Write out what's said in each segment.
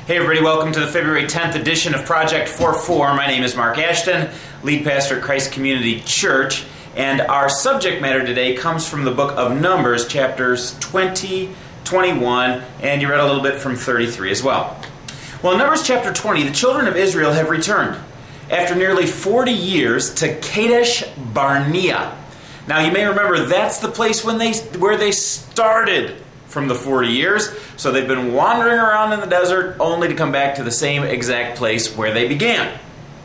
Hey everybody, welcome to the February 10th edition of Project 4.4. My name is Mark Ashton, lead pastor at Christ Community Church, and our subject matter today comes from the book of Numbers, chapters 20, 21, and you read a little bit from 33 as well. Well, in Numbers chapter 20, the children of Israel have returned after nearly 40 years to Kadesh Barnea. Now, you may remember that's the place where they started from the 40 years. So they've been wandering around in the desert only to come back to the same exact place where they began.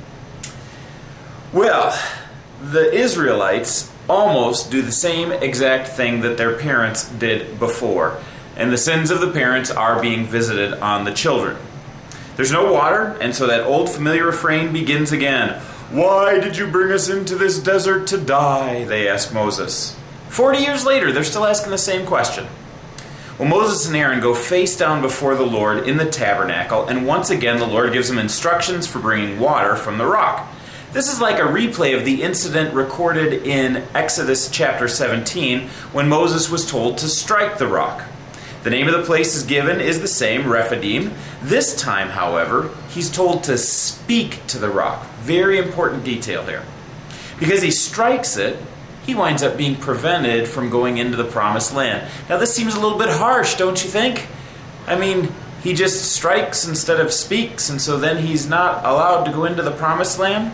Well, the Israelites almost do the same exact thing that their parents did before. And the sins of the parents are being visited on the children. There's no water, and so that old familiar refrain begins again. "Why did you bring us into this desert to die?" they ask Moses. 40 years later, they're still asking the same question. Well, Moses and Aaron go face down before the Lord in the tabernacle, and once again the Lord gives them instructions for bringing water from the rock. This is like a replay of the incident recorded in Exodus chapter 17 when Moses was told to strike the rock. The name of the place is the same, Rephidim. This time, however, he's told to speak to the rock. Very important detail here. Because he strikes it, he winds up being prevented from going into the promised land. Now this seems a little bit harsh, don't you think? I mean, he just strikes instead of speaks, and so then he's not allowed to go into the promised land?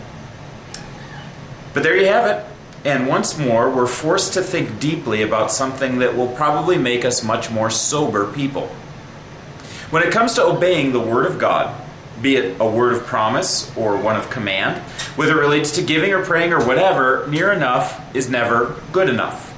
But there you have it. And once more, we're forced to think deeply about something that will probably make us much more sober people. When it comes to obeying the Word of God, be it a word of promise or one of command, whether it relates to giving or praying or whatever, near enough is never good enough.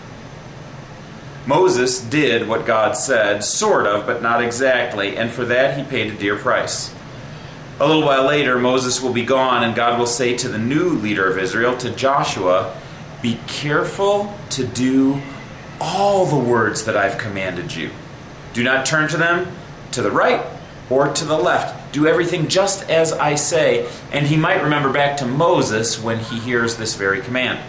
Moses did what God said, sort of, but not exactly, and for that he paid a dear price. A little while later, Moses will be gone, and God will say to the new leader of Israel, to Joshua, "Be careful to do all the words that I've commanded you. Do not turn to them to the right or to the left. Do everything just as I say." And he might remember back to Moses when he hears this very command.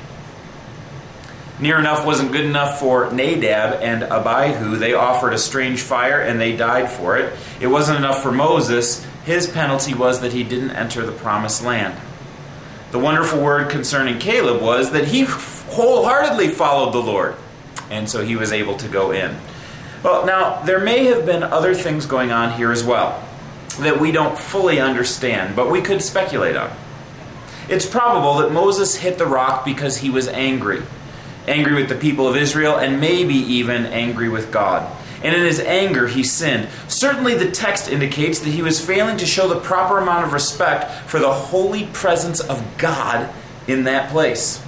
Near enough wasn't good enough for Nadab and Abihu. They offered a strange fire and they died for it. It wasn't enough for Moses. His penalty was that he didn't enter the promised land. The wonderful word concerning Caleb was that he wholeheartedly followed the Lord, and so he was able to go in. Well, now, there may have been other things going on here as well that we don't fully understand, but we could speculate on. It's probable that Moses hit the rock because he was angry. Angry with the people of Israel, and maybe even angry with God. And in his anger, he sinned. Certainly the text indicates that he was failing to show the proper amount of respect for the holy presence of God in that place.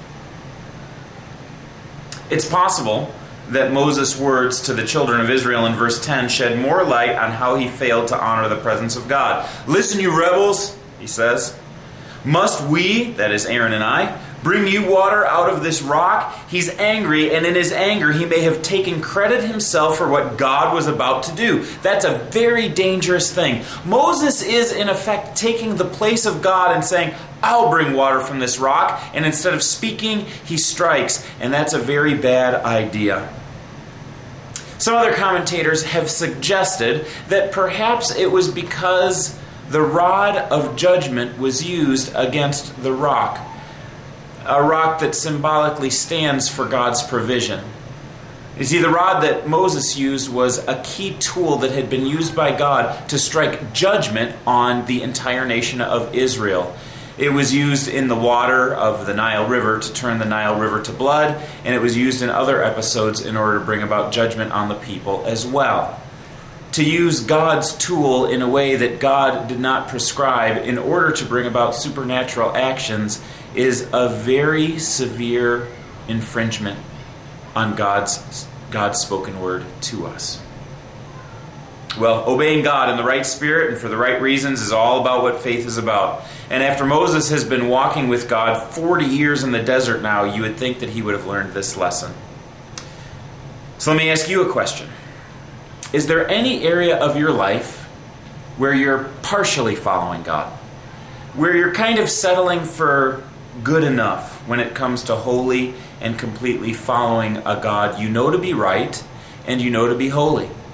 It's possible that Moses' words to the children of Israel in verse 10 shed more light on how he failed to honor the presence of God. "Listen, you rebels," he says. "Must we," that is Aaron and I, "bring you water out of this rock?" He's angry, and in his anger he may have taken credit himself for what God was about to do. That's a very dangerous thing. Moses is, in effect, taking the place of God and saying, "I'll bring water from this rock," and instead of speaking, he strikes, and that's a very bad idea. Some other commentators have suggested that perhaps it was because the rod of judgment was used against the rock. A rock that symbolically stands for God's provision. You see, the rod that Moses used was a key tool that had been used by God to strike judgment on the entire nation of Israel. It was used in the water of the Nile River to turn the Nile River to blood, and it was used in other episodes in order to bring about judgment on the people as well. To use God's tool in a way that God did not prescribe in order to bring about supernatural actions is a very severe infringement on God's spoken word to us. Well, obeying God in the right spirit and for the right reasons is all about what faith is about. And after Moses has been walking with God 40 years in the desert now, you would think that he would have learned this lesson. So let me ask you a question. Is there any area of your life where you're partially following God? Where you're kind of settling for good enough when it comes to wholly and completely following a God you know to be right and you know to be holy?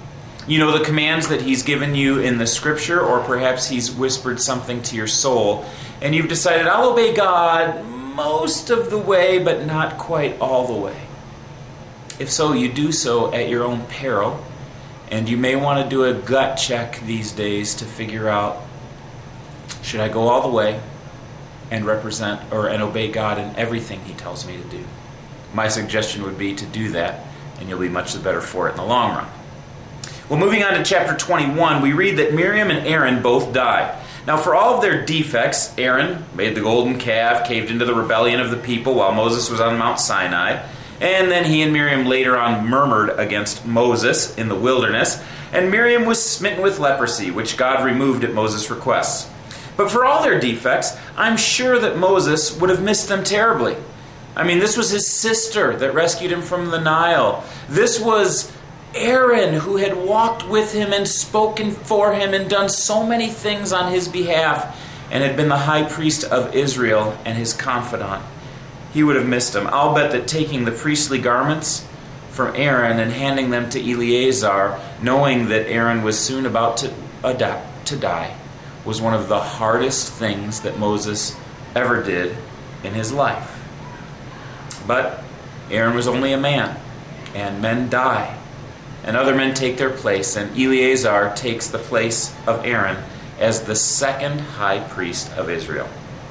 You know the commands that he's given you in the scripture, or perhaps he's whispered something to your soul, and you've decided, I'll obey God most of the way, but not quite all the way. If so, you do so at your own peril, and you may want to do a gut check these days to figure out, should I go all the way and represent and obey God in everything he tells me to do? My suggestion would be to do that, and you'll be much the better for it in the long run. Well, moving on to chapter 21, we read that Miriam and Aaron both died. Now, for all of their defects, Aaron made the golden calf, caved into the rebellion of the people while Moses was on Mount Sinai, and then he and Miriam later on murmured against Moses in the wilderness, and Miriam was smitten with leprosy, which God removed at Moses' request. But for all their defects, I'm sure that Moses would have missed them terribly. I mean, this was his sister that rescued him from the Nile. This was Aaron, who had walked with him and spoken for him and done so many things on his behalf, and had been the high priest of Israel and his confidant. He would have missed him. I'll bet that taking the priestly garments from Aaron and handing them to Eleazar, knowing that Aaron was soon about to die, was one of the hardest things that Moses ever did in his life. But Aaron was only a man, and men die, and other men take their place, and Eleazar takes the place of Aaron as the second high priest of Israel.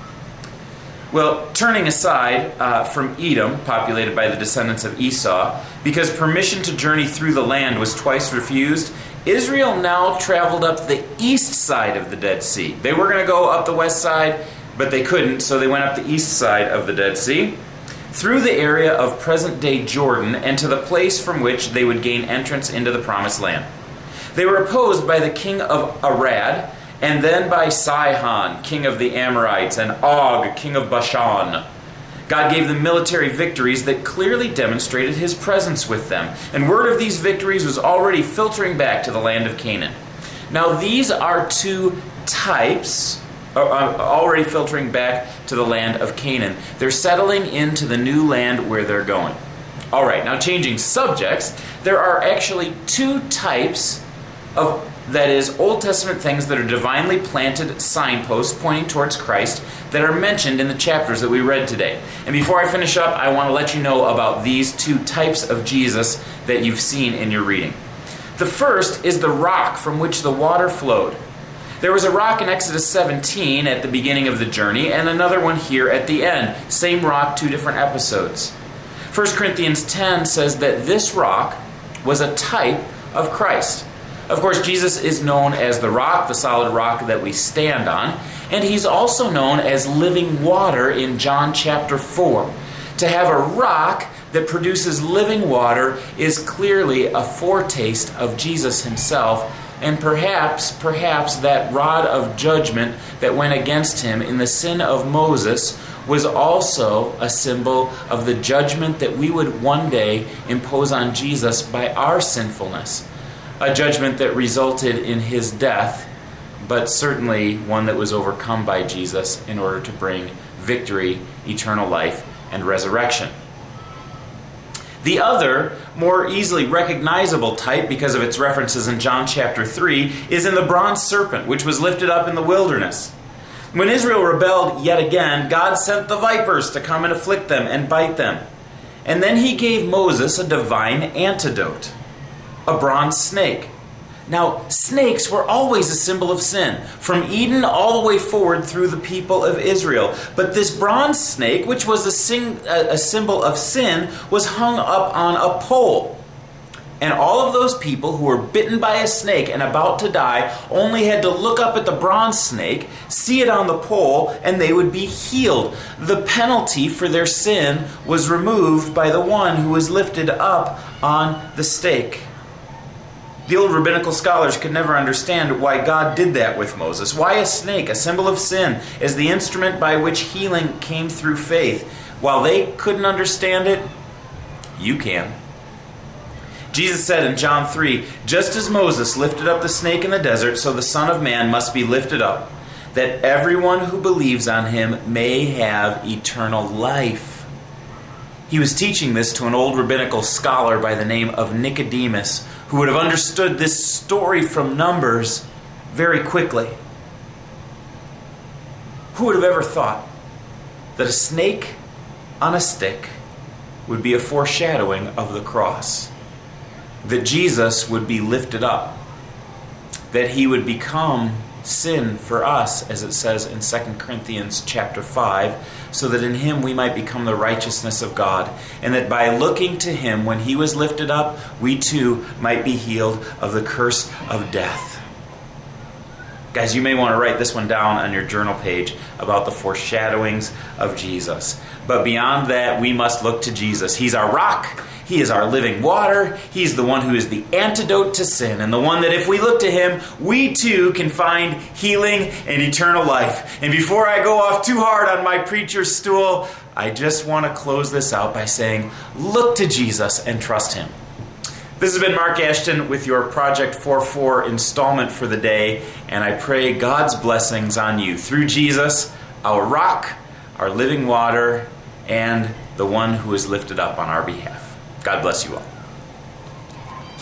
Well, turning aside from Edom, populated by the descendants of Esau, because permission to journey through the land was twice refused, Israel now traveled up the east side of the Dead Sea. They were going to go up the west side, but they couldn't, so they went up the east side of the Dead Sea, through the area of present-day Jordan, and to the place from which they would gain entrance into the Promised Land. They were opposed by the king of Arad, and then by Sihon, king of the Amorites, and Og, king of Bashan. God gave them military victories that clearly demonstrated his presence with them, and word of these victories was already filtering back to the land of Canaan. Now these are two types, already filtering back to the land of Canaan. They're settling into the new land where they're going. All right, now changing subjects, there are actually two types of, that is, Old Testament things that are divinely planted signposts pointing towards Christ that are mentioned in the chapters that we read today. And before I finish up, I want to let you know about these two types of Jesus that you've seen in your reading. The first is the rock from which the water flowed. There was a rock in Exodus 17 at the beginning of the journey, and another one here at the end. Same rock, two different episodes. 1 Corinthians 10 says that this rock was a type of Christ. Of course, Jesus is known as the rock, the solid rock that we stand on, and he's also known as living water in John chapter 4. To have a rock that produces living water is clearly a foretaste of Jesus himself, and perhaps that rod of judgment that went against him in the sin of Moses was also a symbol of the judgment that we would one day impose on Jesus by our sinfulness. A judgment that resulted in his death, but certainly one that was overcome by Jesus in order to bring victory, eternal life, and resurrection. The other, more easily recognizable type, because of its references in John chapter 3, is in the bronze serpent, which was lifted up in the wilderness. When Israel rebelled yet again, God sent the vipers to come and afflict them and bite them. And then he gave Moses a divine antidote, a bronze snake. Now, snakes were always a symbol of sin, from Eden all the way forward through the people of Israel. But this bronze snake, which was a symbol of sin, was hung up on a pole. And all of those people who were bitten by a snake and about to die only had to look up at the bronze snake, see it on the pole, and they would be healed. The penalty for their sin was removed by the one who was lifted up on the stake. The old rabbinical scholars could never understand why God did that with Moses. Why a snake, a symbol of sin, as the instrument by which healing came through faith? While they couldn't understand it, you can. Jesus said in John 3, "Just as Moses lifted up the snake in the desert, so the Son of Man must be lifted up, that everyone who believes on him may have eternal life." He was teaching this to an old rabbinical scholar by the name of Nicodemus, who would have understood this story from Numbers very quickly. Who would have ever thought that a snake on a stick would be a foreshadowing of the cross? That Jesus would be lifted up, that he would become sin for us, as it says in 2 Corinthians chapter 5, so that in him we might become the righteousness of God, and that by looking to him when he was lifted up, we too might be healed of the curse of death. Guys, you may want to write this one down on your journal page about the foreshadowings of Jesus. But beyond that, we must look to Jesus. He's our rock. He is our living water. He's the one who is the antidote to sin, and the one that if we look to him, we too can find healing and eternal life. And before I go off too hard on my preacher's stool, I just want to close this out by saying, look to Jesus and trust him. This has been Mark Ashton with your Project 4:4 installment for the day, and I pray God's blessings on you through Jesus, our rock, our living water, and the one who is lifted up on our behalf. God bless you all.